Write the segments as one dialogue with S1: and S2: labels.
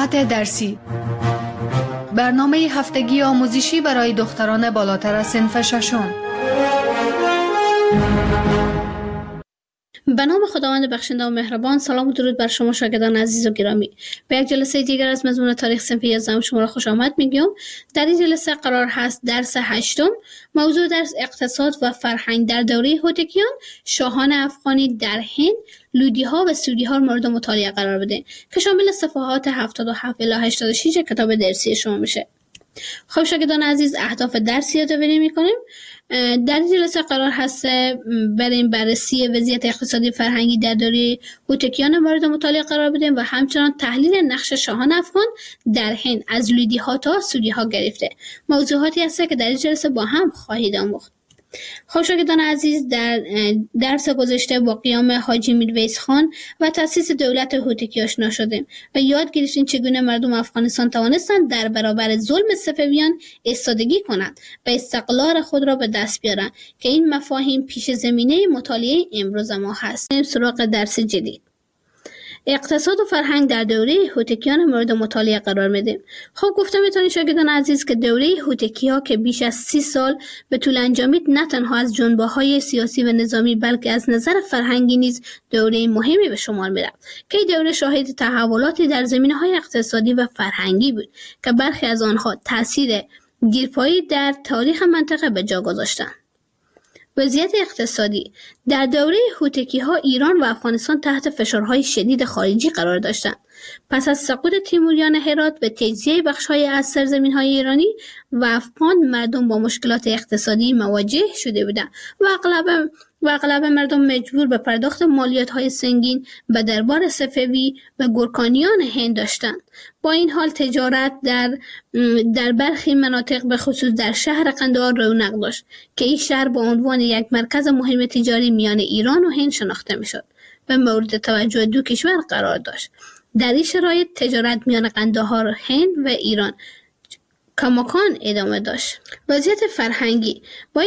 S1: صفحات درسی، برنامه هفتگی آموزشی برای دختران بالاتر از صنف ششم.
S2: به نام خداوند بخشنده و مهربان. سلام و درود بر شما شاگردان عزیز و گرامی. به یک جلسه دیگر از مضمون تاریخ صنف 11 شما را خوش آمد میگم. در این جلسه قرار هست درس 8. موضوع درس اقتصاد و فرهنگ در دوره هوتکیان، شاهان افغانی در هند، لودی‌ها و سودی‌ها مورد مطالعه قرار بده که شامل صفحات 77 الی 86 کتاب درسی شما میشه. خب شاگردان عزیز، اهداف درس یادآوری میکنیم. در این جلسه قرار هست بریم بررسی وضعیت اقتصادی فرهنگی در دوره هوتکیان مورد مطالعه قرار بدیم و همچنان تحلیل نقش شاهان افغان در هند از لودی‌ها تا سودی‌ها گرفته. موضوعاتی هست که در این جلسه با هم خواهید آموخت. خب شاگردان عزیز، در درس گذشته با قیام حاجی میرویس خان و تأسیس دولت هوتکی آشنا شدیم و یاد گرفتیم چگونه مردم افغانستان توانستند در برابر ظلم صفویان ایستادگی کنند و استقلال خود را به دست بیارند که این مفاهیم پیش زمینه مطالعه امروز ما هست. سراغ درس جدید، اقتصاد و فرهنگ در دوره هوتکیان مورد مطالعه قرار میدیم. خب گفتم میتونید شاگردان عزیز که دوره هوتکی‌ها که بیش از 30 سال به طول انجامید، نه تنها از جنبه‌های سیاسی و نظامی بلکه از نظر فرهنگی نیز دوره مهمی به شمار میرفت که این دوره شاهد تحولاتی در زمینه‌های اقتصادی و فرهنگی بود که برخی از آنها تاثیر دیرپایی در تاریخ منطقه به جا گذاشتند. وضعیت اقتصادی در دوره هوتکی‌ها، ایران و افغانستان تحت فشارهای شدید خارجی قرار داشتند. پس از سقوط تیموریان هرات به تجزیه بخش‌های از سرزمین‌های ایرانی و افغان، مردم با مشکلات اقتصادی مواجه شده بودند و اغلب مردم مجبور به پرداخت مالیات‌های سنگین به دربار صفوی و گورکانیان هند داشتند. با این حال تجارت در برخی مناطق به خصوص در شهر قندهار رونق داشت که این شهر به عنوان یک مرکز مهم تجاری میان ایران و هند شناخته میشد و مورد توجه دو کشور قرار داشت. در این شرایط تجارت میان قندهار، هند و ایران کماکان ادامه داشت. وضعیت فرهنگی با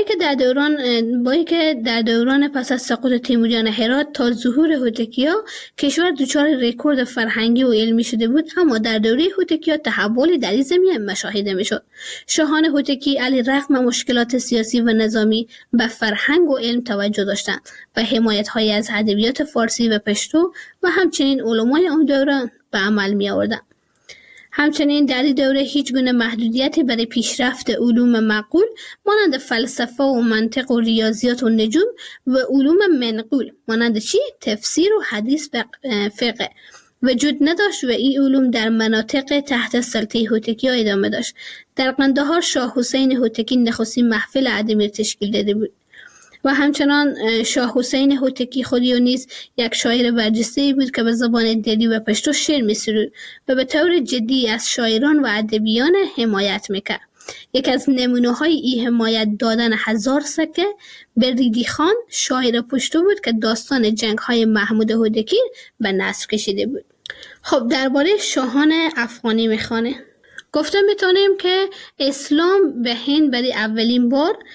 S2: اینکه در دوران پس از سقوط تیموریان هرات تا ظهور هوتکی‌ها کشور دچار رکورد فرهنگی و علمی شده بود، اما در دوره هوتکی‌ها تحولی در این زمینه مشاهده میشد. شاهان هوتکی علیرغم مشکلات سیاسی و نظامی به فرهنگ و علم توجه داشتند و حمایت‌هایی از ادبیات فارسی و پشتو و همچنین علمای آن دوران به عمل می‌آوردند. همچنین در این دوره هیچ گونه محدودیتی برای پیشرفت علوم معقول مانند فلسفه و منطق و ریاضیات و نجوم و علوم منقول مانند تفسیر و حدیث و فقه وجود نداشت و این علوم در مناطق تحت سلطه هوتکی ادامه داشت. در قندهار شاه حسین هوتکی نخستین محفل ادبی تشکیل داده بود و همچنان شاه حسین هوتکی خودی نیز یک شاعر برجسته‌ای بود که به زبان دری و پشتو شعر می‌سرود و به طور جدی از شاعران و ادیبان حمایت میکرد. یک از نمونه‌های این حمایت دادن 1000 سکه به ریدی خان، شاعر پشتو بود که داستان جنگ‌های محمود هوتکی به نثر کشیده بود. خب درباره شاهان افغانی میخوانه. گفته میتونیم که اسلام به هند برای اولین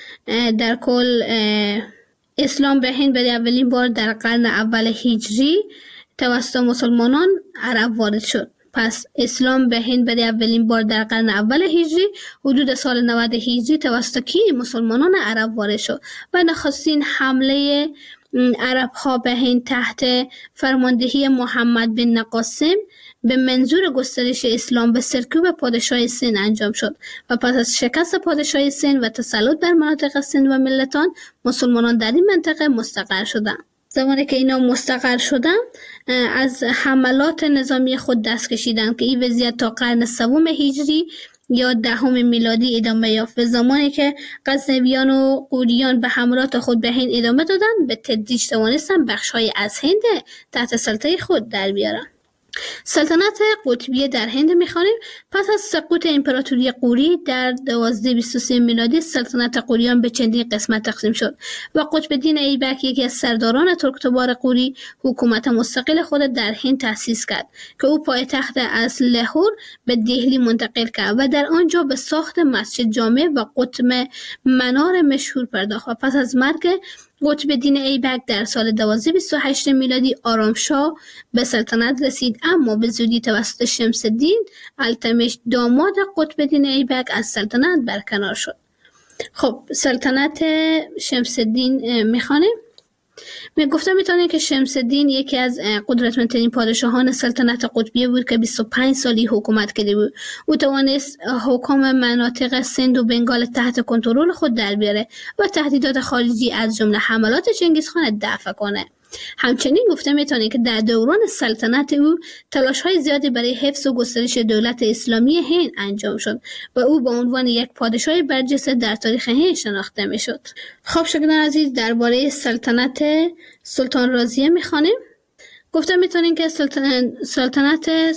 S2: بار در قرن اول هجری توسط مسلمانان عرب وارد شد. پس اسلام به هند برای اولین بار در قرن اول هجری حدود سال 90 هجری توسط مسلمانان عرب وارد شد و نخستین حمله عرب ها به هند تحت فرماندهی محمد بن نقاسم به منظور گسترش اسلام به سرکوب پادشاه سند انجام شد و پس از شکست پادشاه سند و تسلط بر مناطق سند و ملتان، مسلمانان در این منطقه مستقر شدند. زمانی که اینا مستقر شدن، از حملات نظامی خود دست کشیدند که این وضعیت تا قرن 3 هجری یا 10 میلادی ادامه یافت. زمانی که غزنویان و غوریان به حملات خود به هند ادامه دادند، به تدریج توانستند بخش‌های از هند تحت سلطه خود در بیارند. سلطنت قطبیه در هند می‌خوانیم. پس از سقوط امپراتوری غوری در 1223 میلادی، سلطنت غوریان به چندین قسمت تقسیم شد و قطب الدین ایبک، یکی از سرداران ترکتبار غوری، حکومت مستقل خود در هند تأسیس کرد که او پایتخت از لاهور به دهلی منتقل کرد و در آنجا به ساخت مسجد جامع و قطب منار مشهور پرداخت و پس از مرگ قطب دین ایبک در سال 1228 میلادی آرامشاه به سلطنت رسید، اما به زودی توسط شمس الدین التمش داماد قطب دین ایبک از سلطنت برکنار شد. خب سلطنت شمس الدین میخوانیم. گفتم میتونه که شمس الدین یکی از قدرتمندترین پادشاهان سلطنت قطبیه بود که 25 سالی حکومت کرده بود. او توانست حکام مناطق سند و بنگال تحت کنترل خود در بیاره و تهدیدات خارجی از جمله حملات چنگیزخان دفع کنه. همچنین گفته میتونه که در دوران سلطنت او تلاش‌های زیادی برای حفظ و گسترش دولت اسلامی هند انجام شد و او به عنوان یک پادشاه برجسته در تاریخ هند شناخته میشد. خب شاگردان عزیز، درباره سلطنت سلطان رازیه میخوانیم. گفته میتونیم که سلطنت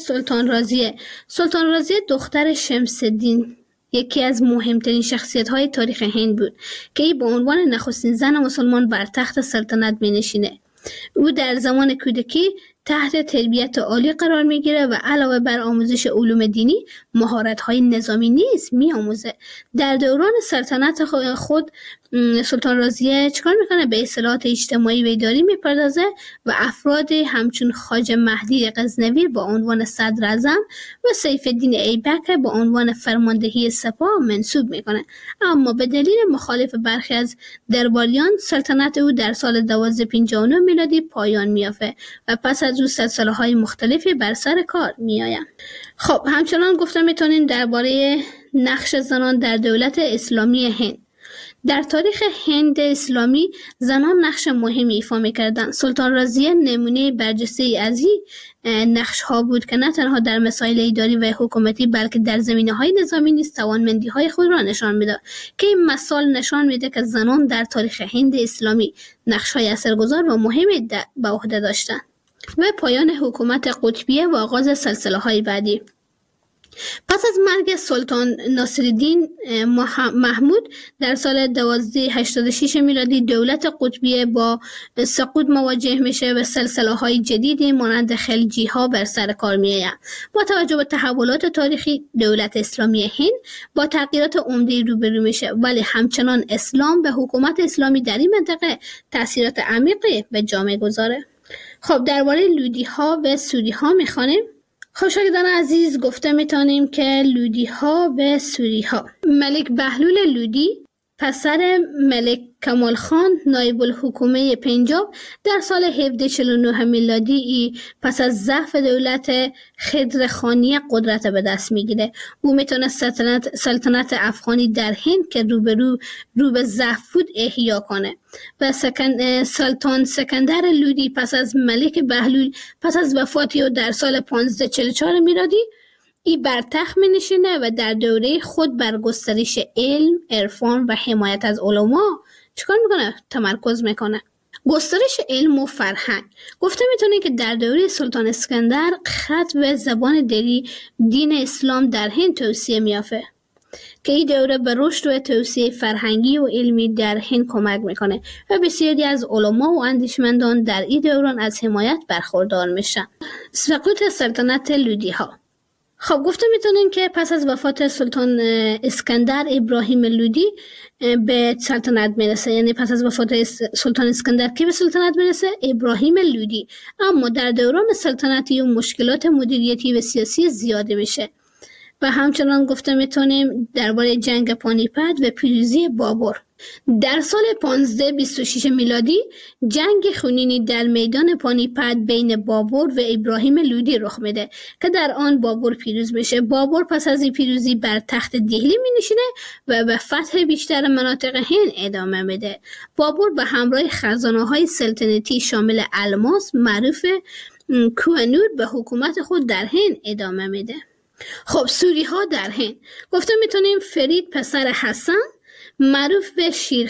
S2: سلطان رازیه دختر شمس الدین یکی از مهمترین شخصیت‌های تاریخ هند بود که ای به عنوان نخستین زن مسلمان بر تخت سلطنت می‌نشینه. او در زمان کودکی تحت تربیت عالی قرار میگیره و علاوه بر آموزش علوم دینی مهارت‌های نظامی نیز می‌آموزه. در دوران سلطنت خود سلطان رازیه چکار میکنه؟ به اصلاحات اجتماعی و اداری میپردازه و افراد همچون خواجه مهدی غزنوی با عنوان صدر اعظم و سیف الدین ایبک با عنوان فرماندهی سپاه منصوب میکنه. اما به دلیل مخالف برخی از درباریان سلطنت او در سال 1259 میلادی پایان میافته و پس از او سلسله‌های مختلفی بر سر کار میآیند. خب همچنان گفتم میتونین درباره نقش زنان در دولت اسلامی هند. در تاریخ هند اسلامی زنان نقش مهمی ایفا می‌کردند. سلطان رازیه نمونه برجسته‌ای از این نقش‌ها بود که نه تنها در مسائل اداری و حکومتی بلکه در زمینه‌های نظامی نیز توانمندی‌های خود را نشان می‌داد که این مثال نشان میده که زنان در تاریخ هند اسلامی نقش‌های اثرگذار و مهمی به عهده داشتند. و پایان حکومت قطبیه و آغاز سلسله‌های بعدی. پس از مرگ سلطان ناصرالدین محمود در سال 1286 میلادی دولت قطبیه با سقوط مواجه میشه و سلسله‌های جدیدی مانند خلجی‌ها بر سر کار میآیند. با توجه به تحولات تاریخی دولت اسلامی هند با تغییرات عمده‌ای روبرو میشه، ولی همچنان اسلام به حکومت اسلامی در این منطقه تأثیرات عمیقی به جامعه گذاره. خب درباره لودی‌ها و سوری‌ها میخوانیم. خب شاگردان عزیز، گفته میتونیم که لودی‌ها و سوری‌ها. ملک بهلول لودی پسر ملک کمال خان نایب الحکومه پنجاب در سال 1749 میلادی پس از ضعف دولت خضرخانی قدرت به دست میگیره. او میتونه سلطنت افغانی در هند که رو به ضعف بود احیا کنه و سلطان سکندر لودی پس از ملک بهلول پس از وفات او در سال 1544 میلادی بر تخت می‌نشینه و در دوره خود بر گسترش علم، عرفان و حمایت از علما چیکار میکنه؟ تمرکز میکنه. گسترش علم و فرهنگ. گفته میتونه که در دوره سلطان اسکندر خط و زبان دین اسلام در هند توسعه میافته که این دوره به رشد و توسعه فرهنگی و علمی در هند کمک میکنه و بسیاری از علما و اندیشمندان در این دوران از حمایت برخوردار میشن. سقوط سلطنت لودی‌ها. خب گفته میتونیم که پس از وفات سلطان اسکندر ابراهیم لودی به سلطنت میرسه، یعنی پس از وفات سلطان اسکندر کی به سلطنت میرسه؟ ابراهیم لودی. اما در دوران سلطنتی و مشکلات مدیریتی و سیاسی زیاده میشه و همچنان گفته میتونیم درباره جنگ پانیپت و پیروزی بابر. در سال 1526 میلادی جنگ خونینی در میدان پانیپت بین بابر و ابراهیم لودی رخ میده که در آن بابر پیروز میشه. بابر پس از این پیروزی بر تخت دهلی می نشینه و به فتح بیشتر مناطق هند ادامه میده. بابر به همراه خزانه‌های سلطنتی شامل الماس معروف کوهنور به حکومت خود در هند ادامه میده. خب سوری‌ها در هند. گفته میتونیم فرید پسر حسن معروف به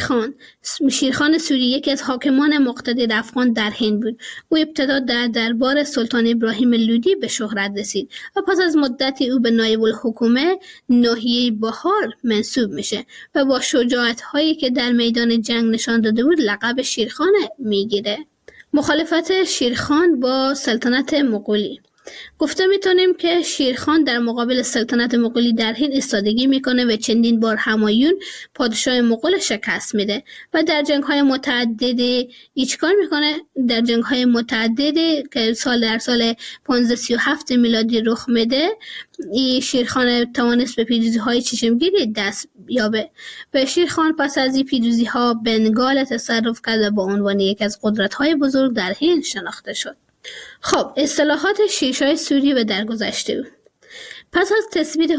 S2: شیرخان سوری یکی از حاکمان مقتدر افغان در هند بود. او ابتدا در دربار سلطان ابراهیم لودی به شهرت رسید و پس از مدتی او به نایب الحکومه ناحیه بهار منصوب میشه و با شجاعت هایی که در میدان جنگ نشان داده بود لقب شیرخان میگیره. مخالفت شیرخان با سلطنت مغولی. گفته میتونیم که شیرخان در مقابل سلطنت مغولی در هند ایستادگی میکنه و چندین بار همایون پادشاه مغول شکست میده و در جنگ‌های متعدد چیکار میکنه؟ در جنگ‌های متعدد که در سال 1537 میلادی رخ میده، این شیرخان توانست به پیروزی‌های چشمگیری دست یابه و شیرخان پس از این پیروزی‌ها بنگال تصرف کرد و با عنوان یک از قدرت‌های بزرگ در هند شناخته شد. خب اصطلاحات شیرشاه سوری و درگذشته. پس از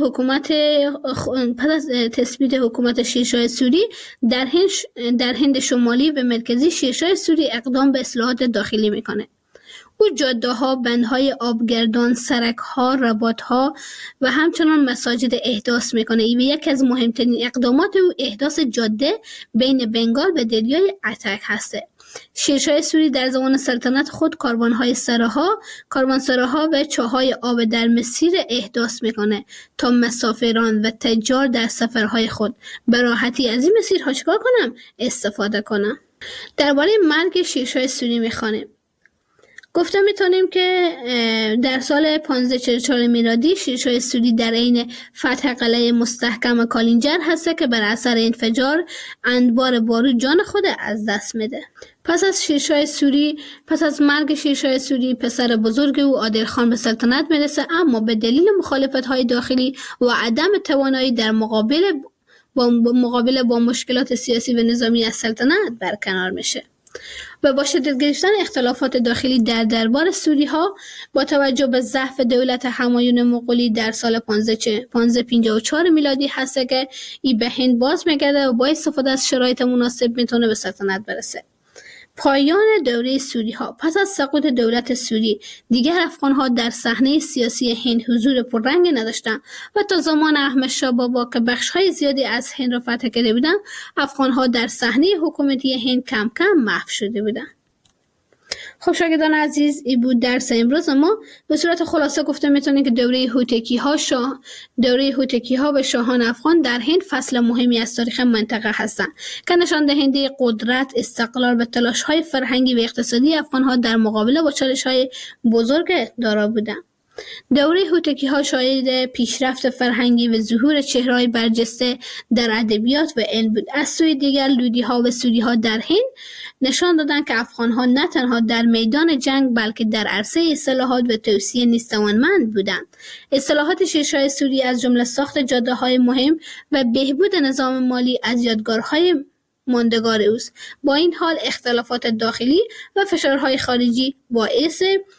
S2: تثبیت حکومت شیرشاه سوری در هند شمالی و مرکزی، شیرشاه سوری اقدام به اصلاحات داخلی میکنه. او جاده‌ها، بندهای آبگردان، سرک‌ها، رباط‌ها و همچنان مساجد احداث میکنه. و یکی از مهمترین اقدامات او احداث جاده بین بنگال و دریای اتک هسته. شیرشاه سوری در زمان سلطنت خود کاروانسراها و چاهای آب در مسیر احداث میکنه تا مسافران و تجار در سفرهای خود به راحتی از این مسیرها چیکار کنم؟ استفاده کنم. درباره مرگ شیرشاه سوری میخوانیم. گفته میتونیم که در سال 1544 میلادی شیرشاه سوری در عین فتح قلعه مستحکم کالینجر هسته که بر اثر انفجار انبار بارود جان خود از دست میده. پس از مرگ شیرشاه سوری پسر بزرگ او عادل خان به سلطنت میرسه، اما به دلیل مخالفت‌های داخلی و عدم توانایی در مقابله با مشکلات سیاسی و نظامی از سلطنت برکنار میشه. و با شدت گرفتن اختلافات داخلی در دربار سوری ها با توجه به ضعف دولت همایون مغولی در سال 1554 میلادی هست که ای به هند باز میگرده و با استفاده از شرایط مناسب میتونه به سلطنت برسه. پایان دوره سوری ها. پس از سقوط دولت سوری دیگر افغان ها در صحنه سیاسی هند حضور پررنگ نداشتند و تا زمان احمد شاه بابا که بخش های زیادی از هند را فتح کرده بودند، افغان ها در صحنه حکومتی هند کم کم محو شده بودند. خب شاگردان عزیز، این بود درس امروز ما. به صورت خلاصه گفته میتونیم که دوره هوتکی ها و شاهان افغان در هند فصل مهمی از تاریخ منطقه هستند که نشان دهنده قدرت، استقلال و تلاش های فرهنگی و اقتصادی افغان ها در مقابله با چالش های بزرگ دارا بودند. دوره هوتکی ها شاهد پیشرفت فرهنگی و ظهور چهره‌های برجسته در ادبیات و علم بود. از سوی دیگر لودی ها و سوری ها در هند نشان دادند که افغان ها نه تنها در میدان جنگ بلکه در عرصه اصلاحات و توسعه نیز توانمند بودند. اصلاحات شیرشاه سوری از جمله ساخت جاده های مهم و بهبود نظام مالی از یادگارهای ماندگار اوست. با این حال اختلافات داخلی و فشارهای خارجی باعث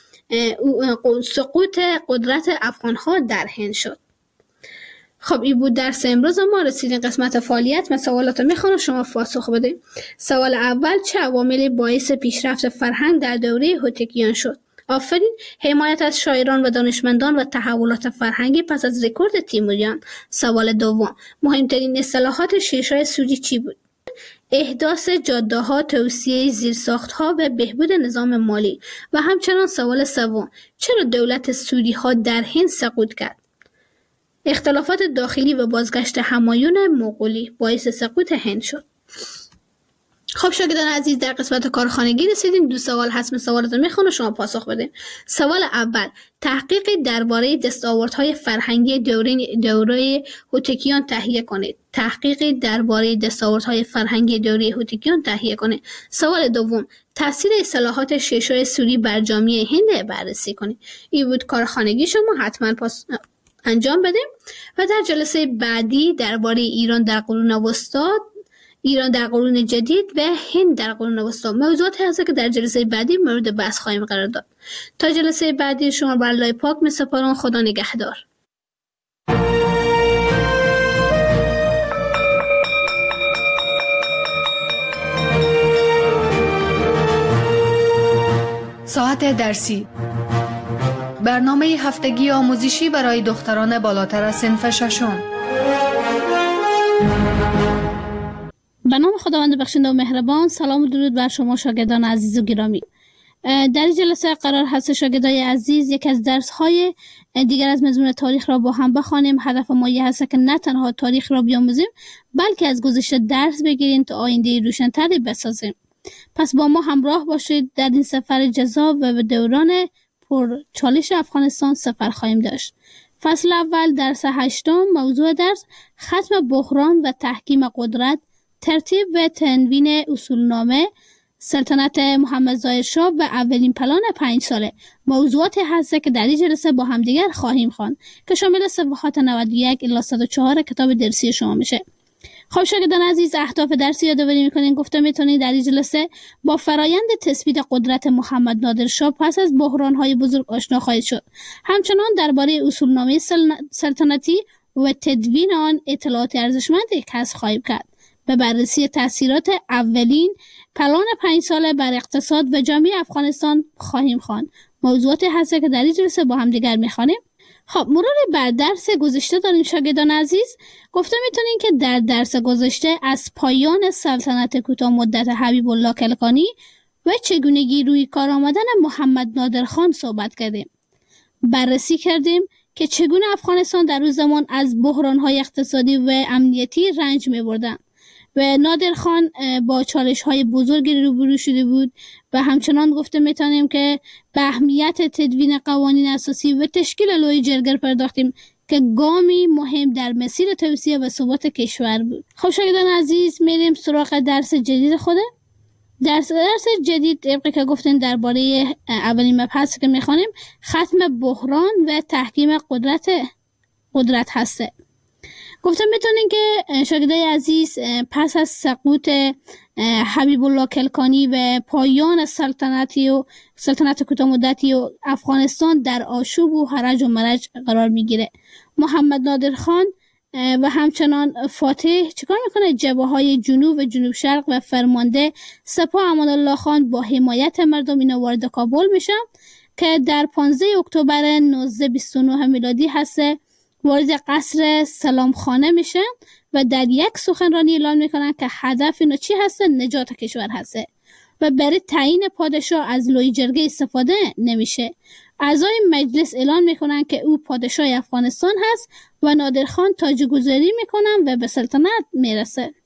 S2: سقوط قدرت افغان ها در هند شد. خب این بود درس امروز ما. رسیدین قسمت فعالیت. من سوالات رو میخوام شما پاسخ بده. سوال اول: چه عواملی باعث پیشرفت فرهنگ در دوره هوتکیان شد؟ آفرین. حمایت از شاعران و دانشمندان و تحولات فرهنگی پس از رکورد تیموریان. سوال دوم: مهمترین اصلاحات شیرشاه سوری چی بود؟ احداث جاده‌ها، توسعه زیرساخت‌ها و بهبود نظام مالی. و همچنان سوال سوم: چرا دولت سوری‌ها در هند سقوط کرد؟ اختلافات داخلی و بازگشت همایون مغولی باعث سقوط هند شد. خب شاگردان عزیز، در قسمت کارخانگی رسیدیم. 2 سوال هست، من سوالاتو میخونم شما پاسخ بدین. سوال اول: تحقیق درباره دستاوردهای فرهنگی دوره هوتکیان تهیه کنید. تحقیق درباره دستاوردهای فرهنگی دوره هوتکیان تهیه کنید. سوال دوم: تاثیر اصلاحات شیرشاه سوری بر جامعه هند بررسی کنید. این بود کارخانگی شما، حتما انجام بدیم. و در جلسه بعدی درباره ایران در قرون وسطی، ایران در قرون جدید و هند در قرون وسطی موضوعاتی هست که در جلسه بعدی مورد بحث خواهیم قرار داد. تا جلسه بعدی شما بر الله پاک می‌سپارم. خدا نگهدار.
S1: ساعت درسی: برنامه هفتگی آموزشی برای دختران بالاتر از صنف ششم.
S2: به نام خداوند بخشنده و مهربان. سلام و درود بر شما شاگردان عزیز و گرامی. در جلسه قرار هست شاگردای عزیز یک از درس‌های دیگر از مضمون تاریخ را با هم بخوانیم. هدف ما این هست که نه تنها تاریخ را بیاموزیم بلکه از گذشته درس بگیریم تا آینده روشن‌تری بسازیم. پس با ما همراه باشید در این سفر جذاب و به دوران پر چالش افغانستان سفر خواهیم داشت. فصل اول درس 8، موضوع درس ختم بحران و تحکیم قدرت، ترتیب و تنوین اصولنامه سلطنت محمد ظاهر شاه و اولین پلان 5 ساله. موضوعاتی هست که در این جلسه با همدیگر خواهیم خواند که شامل صفحات 91 الی 104 کتاب درسی شما میشه. خب شاگردان عزیز، اهداف درسی یادآوری میکنین. گفته میتونید در این جلسه با فرایند تثبیت قدرت محمد نادر شاه پس از بحران‌های بزرگ آشنا خواهید شد. همچنان درباره اصولنامه سلطنتی و تدوین آن اطلاعات ارزشمندی کسب خواهید کرد. به بررسی تاثیرات اولین پلان 5 ساله بر اقتصاد و جامعه افغانستان خواهیم خواند. موضوعاتی هست که در این جلسه با هم دیگر میخوانیم. خب مرور بر درس گذشته داریم شاگردان عزیز. گفته میتونین که در درس گذشته از پایان سلطنت کوتاه مدت حبیب الله کلکانی و چگونگی روی کار آمدن محمد نادر خان صحبت کردیم. بررسی کردیم که چگونه افغانستان در اون زمان از بحران‌های اقتصادی و امنیتی رنج می‌بردند و نادر خان با چالش‌های بزرگی روبرو شده بود و همچنان گفته میتونیم که به اهمیت تدوین قوانین اساسی و تشکیل لوی جرگه پرداختیم که گامی مهم در مسیر توسعه و ثبات کشور بود. خب شاگردان عزیز، میریم سراغ درس جدید خوده. درس جدید طبقی که گفتیم درباره اولین مبحثی که میخوانیم ختم بحران و تحکیم قدرت هسته. گفتم میتونین که شاگردای عزیز پس از سقوط حبیب الله کلکانی و پایان سلطنت کوتاه مدتی و افغانستان در آشوب و هرج و مرج قرار میگیره. محمد نادر خان و همچنان فاتح چیکار میکنه؟ جبهه‌های جنوب و جنوب شرق و فرمانده سپاه امان الله خان با حمایت مردم اینا وارد کابل میشن که در 15 اکتبر 1929 میلادی هسته وارد قصر سلامخانه میشن و در یک سخنرانی اعلام میکنن که هدف اینا چی هسته؟ نجات کشور هسته و برای تعیین پادشاه از لوی جرگه استفاده نمیشه. اعضای مجلس اعلان میکنن که او پادشاه افغانستان هست و نادرخان تاجگذاری میکنن و به سلطنت میرسه.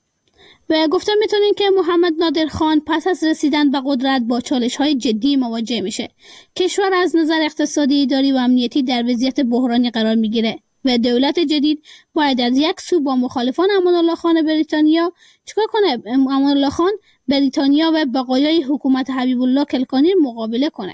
S2: و گفته میتونین که محمد نادر خان پس از رسیدن به قدرت با چالش‌های جدی مواجه میشه. کشور از نظر اقتصادی، اداری و امنیتی در وضعیت بحرانی قرار میگیره و دولت جدید باید از یک سو با مخالفان امان الله خان بریتانیا چیکار کنه؟ امان الله خان بریتانیا و بقایای حکومت حبیب الله کلکانی مقابله کنه.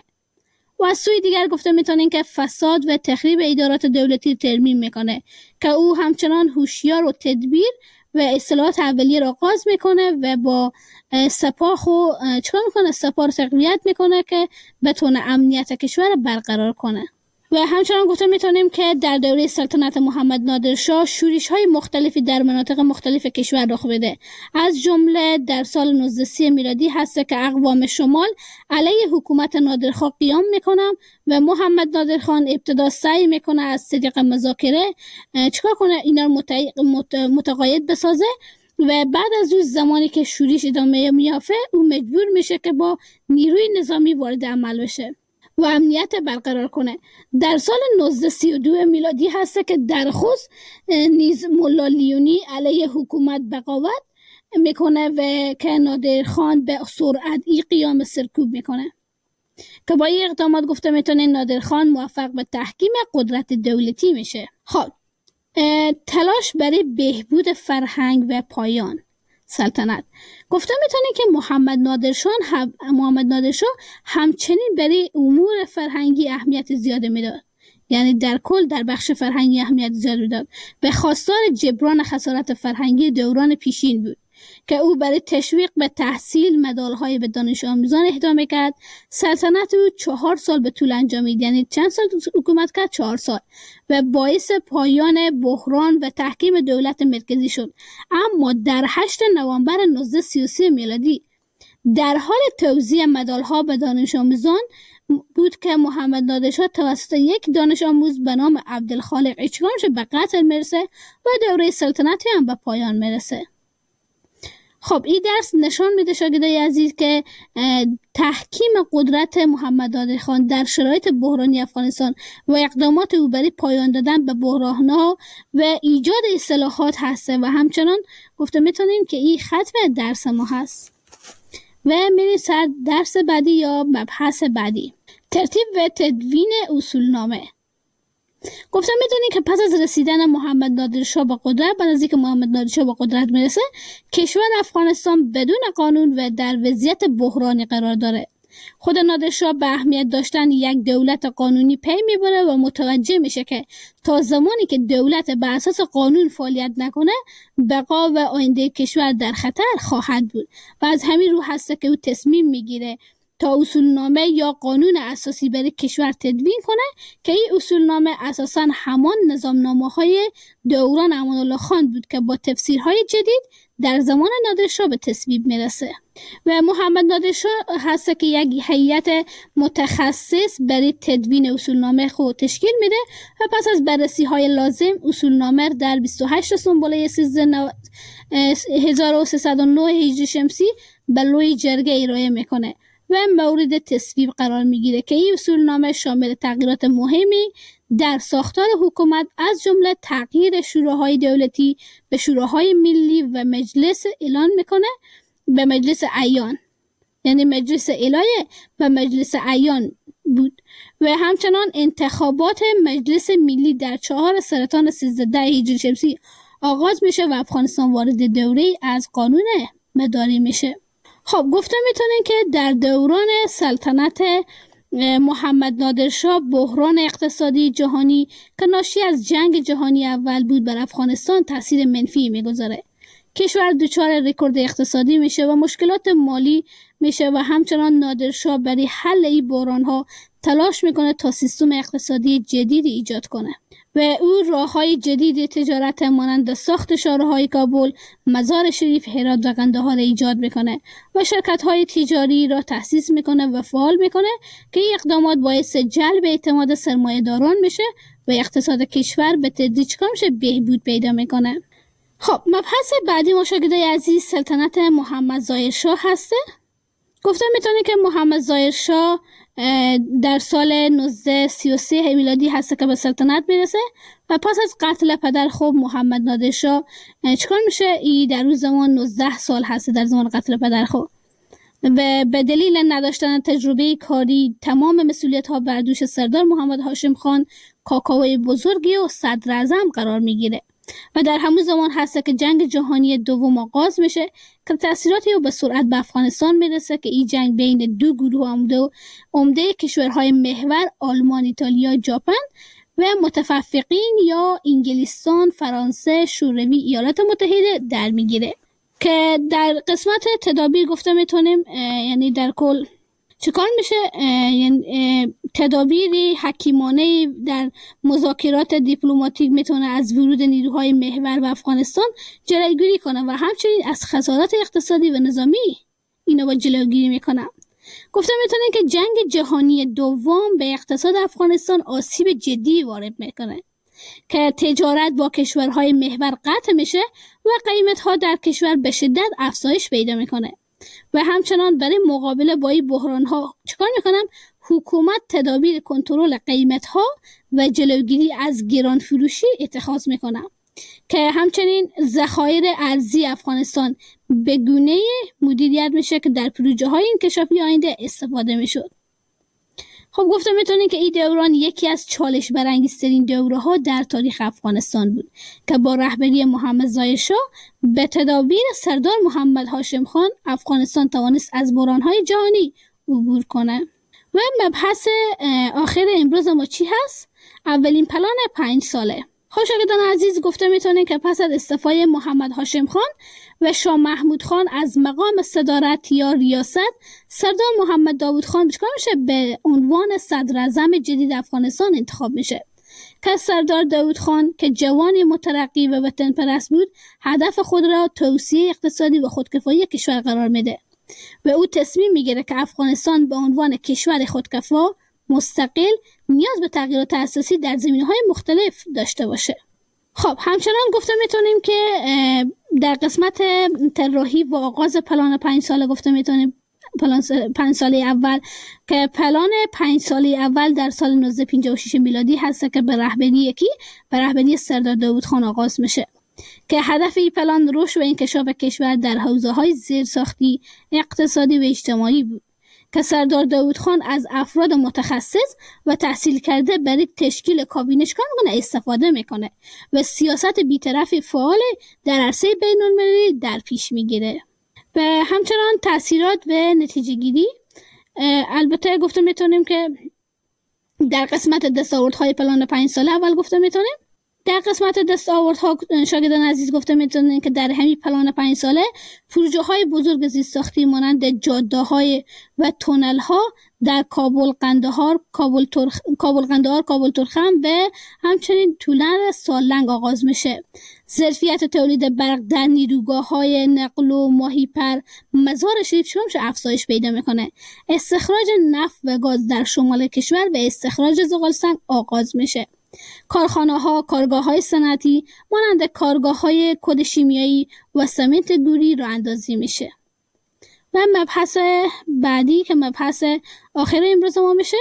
S2: و از سوی دیگر گفته میتونین که فساد و تخریب ادارات دولتی ترمیم میکنه که او همچنان هوشیار و تدبیر و اصلاحات اولیه را آغاز میکنه و با سپاه چیکار میکنه؟ سپاه تقویت میکنه که بتونه امنیت کشور برقرار کنه. و همچنان گفته میتونیم که در دوره سلطنت محمد نادر شاه شورش‌های مختلفی در مناطق مختلف کشور رخ بده. از جمله در سال 1930 میلادی هست که اقوام شمال علیه حکومت نادرخان قیام میکنن و محمد نادر خان ابتدا سعی میکنه از طریق مذاکره چیکار کنه؟ اینا رو متقاعد بسازه و بعد از اون زمانی که شورش ادامه میافته او مجبور میشه که با نیروی نظامی وارد عمل بشه و امنیت برقرار کنه. در سال 1932 میلادی هست که در خوست نیز ملا لیونی علیه حکومت بغاوت میکنه و که نادر خان به سرعت قیام سرکوب میکنه که با این اقدامات گفته میتونه نادر خان موفق به تحکیم قدرت دولتی میشه. خب تلاش برای بهبود فرهنگ و پایان سلطنت. گفته میتونه که محمد نادر شاه همچنین برای امور فرهنگی اهمیت زیاده میداد. یعنی در کل در بخش فرهنگی اهمیت زیاد میداد. به خواستار جبران خسارت فرهنگی دوران پیشین بود که او برای تشویق به تحصیل مدالهای به دانش آموزان اهدا میکرد. سلطنت او 4 سال به طول انجامید، یعنی چند سال حکومت کرد؟ 4 سال و باعث پایان بحران و تحکیم دولت مرکزی شد. اما در 8 نوامبر 1933 میلادی در حال توزیع مدالها به دانش آموزان بود که محمد نادر شاه توسط یک دانش آموز به نام عبدالخالق اچگامش به قتل میرسه و دوره سلطنتی هم به پایان میرسه. خب این درس نشان میده شاگردای عزیز که تحکیم قدرت محمد نادر خان در شرایط بحرانی افغانستان و اقدامات او برای پایان دادن به بحران‌ها و ایجاد اصلاحات هسته و همچنان گفته میتونیم که این ختم درس ما هست. و میریم سر درس بعدی یا مبحث بعدی. ترتیب و تدوین اصولنامه. گفتم میدونید که پس از رسیدن محمد نادرشاه به قدرت، بعد از اینکه محمد نادرشاه به قدرت میرسه، کشور افغانستان بدون قانون و در وضعیت بحرانی قرار داره. خود نادرشاه به اهمیت داشتن یک دولت قانونی پی میبره و متوجه میشه که تا زمانی که دولت بر اساس قانون فعالیت نکنه، بقا و آینده کشور در خطر خواهد بود و از همین رو هست که او تصمیم میگیره تا اصولنامه یا قانون اساسی برای کشور تدوین کنه که این اصولنامه اساساً همان نظامنامه‌های دوران امان الله خان بود که با تفسیرهای جدید در زمان نادرشاه به تصویب میرسه و محمد نادرشاه هست که یک هیئت متخصص برای تدوین اصولنامه خود تشکیل میده و پس از بررسی های لازم اصولنامه در 28 سنبله 1309 هجری شمسی به لوی جرگه ارائه میکنه و مورد تصویب قرار میگیره که این اصولنامه شامل تغییرات مهمی در ساختار حکومت از جمله تغییر شوراهای دولتی به شوراهای ملی و مجلس اعلان میکنه به مجلس اعیان، یعنی مجلس الهه و مجلس اعیان بود و همچنان انتخابات مجلس ملی در 4 سرطان 13 هجری شمسی آغاز میشه و افغانستان وارد دوره از قانون مداری میشه. خب گفتم میتونین که در دوران سلطنت محمد نادرشاه بحران اقتصادی جهانی که ناشی از جنگ جهانی اول بود بر افغانستان تاثیر منفی میگذاره. کشور دچار رکورد اقتصادی میشه و مشکلات مالی میشه و همچنان نادرشاه برای حل این بحرانها تلاش میکنه تا سیستم اقتصادی جدید ایجاد کنه و او راههای جدید تجارت مانند ساخت شاهراهای کابل، مزار شریف، هرات و قندهار ایجاد میکنه و شرکت‌های تجاری را تأسیس میکنه و فعال میکنه که این اقدامات باعث جلب اعتماد سرمایه‌داران میشه و اقتصاد کشور به تدریج بهبود پیدا میکنه. خب مبحث بعدی مشاهده عزیز سلطنت محمد ظاهرشاه هسته. گفتم میتونه که محمد ظاهرشاه در سال 1933 میلادی هست که به سلطنت میرسه و پس از قتل پدر خوب محمد نادرشاه چکار میشه؟ ای در روز زمان 19 سال هست در زمان قتل پدر خوب و به دلیل نداشتن تجربه کاری تمام مسئولیت ها بر دوش سردار محمد هاشم خان کاکاوی بزرگی و صدر اعظم قرار میگیره و در همون زمان هست که جنگ جهانی دوم آغاز میشه که تأثیراتی به سرعت به افغانستان میرسه که این جنگ بین دو گروه عمده کشورهای محور آلمان، ایتالیا، ژاپن و متفقین یا انگلستان، فرانسه، شوروی، ایالات متحده در میگیره که در قسمت تدابیر گفته میتونیم یعنی در کل چیکار میشه؟ یعنی تدابیر حکیمانه در مذاکرات دیپلماتیک میتونه از ورود نیروهای محور به افغانستان جلوگیری کنه و همچنین از خسارات اقتصادی و نظامی اینا با جلوگیری میکنه. گفته میتونه که جنگ جهانی دوم به اقتصاد افغانستان آسیب جدی وارد میکنه که تجارت با کشورهای محور قطع میشه و قیمت‌ها در کشور به شدت افزایش پیدا میکنه و همچنان برای مقابله با این بحران‌ها چیکار میکنم؟ حکومت تدابیر کنترل قیمت‌ها و جلوگیری از گران فروشی اتخاذ میکنه که همچنین ذخایر ارزی افغانستان به گونه مدیریت میشه که در پروژه‌های انکشافی آینده استفاده میشد. خب گفتم میتونین که این دوران یکی از چالش برانگیزترین دوره‌ها در تاریخ افغانستان بود که با رهبری محمد ظاهرشاه به تدابیر سردار محمد هاشم خان افغانستان توانست از بحران‌های جهانی عبور کنه. و مبحث آخر امروز ما چی هست؟ اولین پلان 5 ساله. خوشاگدان عزیز گفته میتونه که پس از استعفای محمد هاشم خان و شاه محمود خان از مقام صدارت یا ریاست، سردار محمد داوود خان چیکار میشه؟ به عنوان صدر اعظم جدید افغانستان انتخاب میشه که سردار داوود خان که جوانی مترقی و وطن پرست بود، هدف خود را توسعه اقتصادی و خودکفایی کشور قرار میده و او تصمیم میگیره که افغانستان به عنوان کشور خودکفا مستقل نیاز به تغییرات اساسی در زمینه‌های مختلف داشته باشه. خب همچنان گفته میتونیم که در قسمت طراحی و آغاز پلان 5 ساله گفته میتونیم پلان 5 ساله اول که پلان 5 ساله اول در سال 1956 میلادی هست که به رهبری سردار داوود خان آغاز میشه که هدف این پلان رشد و انکشاف کشور در حوزه‌های زیرساختی، اقتصادی و اجتماعی بود که سردار داوود خان از افراد متخصص و تحصیل کرده برای تشکیل کابینش کانگونه استفاده میکنه و سیاست بی‌طرف فعال در عرصه بین‌المللی در پیش میگیره. و همچنان تاثیرات و نتیجه گیری. البته گفته میتونیم که در قسمت دستاوردهای پلان 5 ساله اول گفته میتونیم در قسمت دستاوردها شاگردان عزیز گفته میتونیم که در همین پلان 5 ساله پروژه های بزرگ زیرساختی مانند جاده های و تونل ها در کابل قندهار، کابل ترخم و همچنین تولن سالنگ آغاز میشه. ظرفیت تولید برق در نیروگاه های نقل و ماهیپر مزار شریف شمش افزایش پیدا میکنه. استخراج نفت و گاز در شمال کشور و استخراج زغالسنگ آغاز میشه. کارخانه ها، کارگاه های صنعتی مانند کارگاه های کد شیمیایی و سمنت گوری راه اندازی میشه. و مبحث بعدی که مبحث آخر امروز ما میشه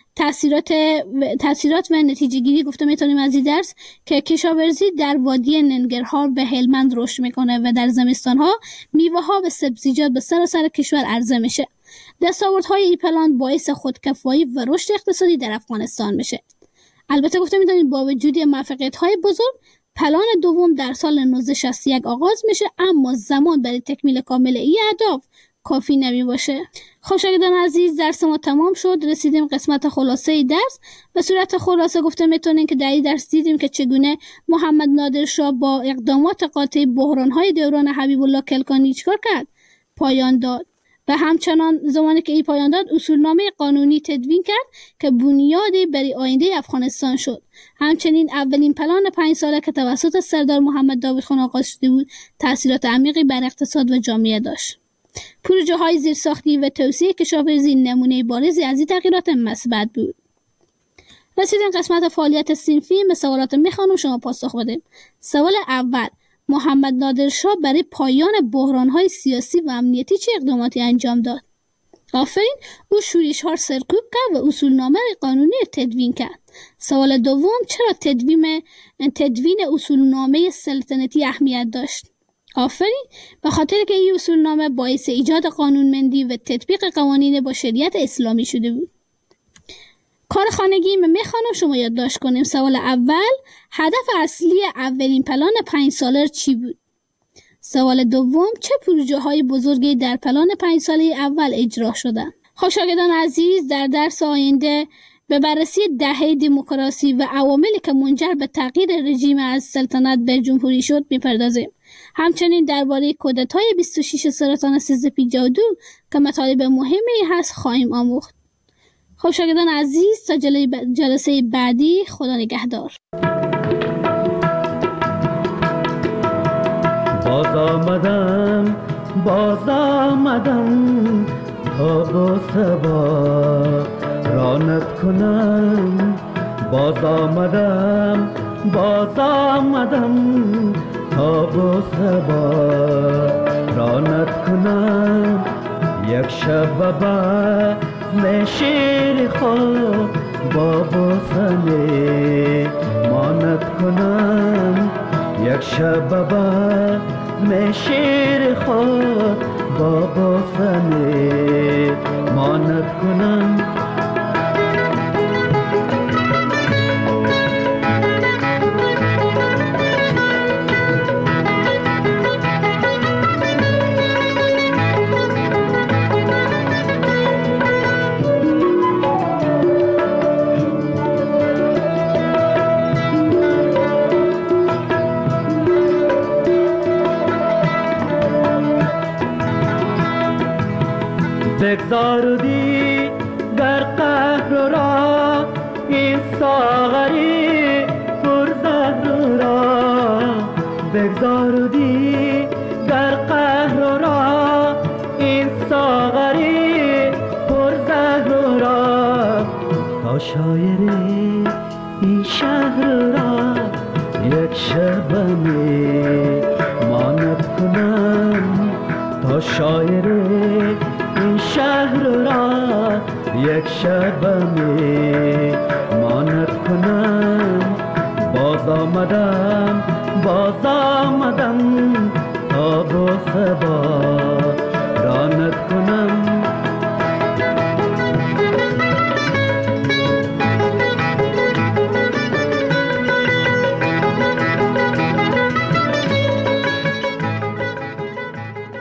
S2: تاثیرات و نتیجه گیری. گفته میتونیم از این درس که کشاورزی در وادی ننگرهار به هلمند رشد میکنه و در زمستان ها میوه ها و سبزیجات به سراسر کشور عرضه میشه. دستاوردهای این پلان باعث خودکفایی و رشد اقتصادی در افغانستان میشه. البته گفته میتونیم با وجود موفقیت‌های بزرگ پلان دوم در سال 1961 آغاز میشه، اما زمان برای تکمیل کامل این اهداف کافی نمی باشه. خب شاگردان عزیز، درس ما تمام شد. رسیدیم قسمت خلاصه درس. به صورت خلاصه گفته میتونیم که در این درس دیدیم که چگونه محمد نادر شاه با اقدامات قاطع بحران‌های دوران حبیب الله کلکانی چیکار کرد؟ پایان داد. و همچنان زمانی که این پایان داد اصولنامه قانونی تدوین کرد که بنیادی برای آینده افغانستان شد. همچنین اولین پلان 5 ساله که توسط سردار محمد داوود خان آغاز شده بود تأثیرات عمیقی بر اقتصاد و جامعه داشت. پروژه های زیرساختی و توسعه کشاورزی نمونه بارزی از این تغییرات مثبت بود. رسیدیم قسمت فعالیت صنفی. سوالات میخوانم شما پاسخ بدید. سوال اول: محمد نادر شاه برای پایان بحران‌های سیاسی و امنیتی چه اقداماتی انجام داد؟ آفرین، او شورش‌ها را سرکوب کرد و اصولنامه قانونی تدوین کرد. سوال دوم: چرا تدوین اصولنامه سلطنتی اهمیت داشت؟ آفرین، به خاطر که این اصولنامه باعث ایجاد قانونمندی و تطبیق قوانین با شریعت اسلامی شده بود. کار خانگی میخوانم شما یادداشت کنیم. سوال اول: هدف اصلی اولین پلان 5 ساله چی بود؟ سوال دوم: چه پروژه های بزرگی در پلان 5 ساله اول اجرا شدند؟ خب شاگردان عزیز، در درس آینده به بررسی دهه دموکراسی و عواملی که منجر به تغییر رژیم از سلطنت به جمهوری شد میپردازیم. همچنین درباره کودتای 26 سرطان 1352 که مطالب مهمی هست خواهیم آموخت. خب شاگردان عزیز، تا جلسه بعدی خدا نگهدار.
S3: باز آمدم تا با سبا رانت کنم. باز آمدم تا با سبا رانت کنم. یک شب بعد شیر خواب با بوسنه مانت کنم. یک شب بعد شیر خواب با بوسنه مانت کنم. بگذاردی در قهر را این ساغری پرزهر را. بگذاردی در قهر را این ساغری پرزهر را. تا شاعر این شهر را یک شبنه مانت کنم. تا شاعر این شهر را یک شبنه مانت کنم. باز آمدم تا با سبا